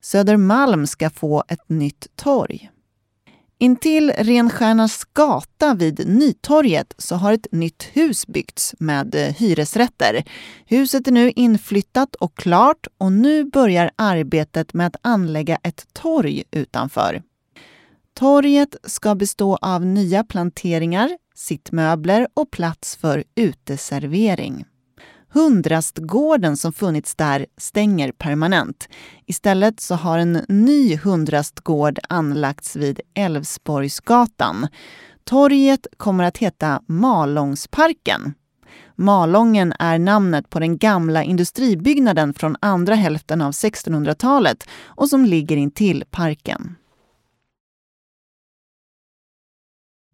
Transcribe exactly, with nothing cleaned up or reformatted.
Södermalm ska få ett nytt torg. Intill Renstjärnas gata vid Nytorget så har ett nytt hus byggts med hyresrätter. Huset är nu inflyttat och klart och nu börjar arbetet med att anlägga ett torg utanför. Torget ska bestå av nya planteringar, sittmöbler och plats för uteservering. Hundrastgården som funnits där stänger permanent. Istället så har en ny hundrastgård anlagts vid Älvsborgsgatan. Torget kommer att heta Malångsparken. Malången är namnet på den gamla industribyggnaden från andra hälften av sextonhundratalet och som ligger intill parken.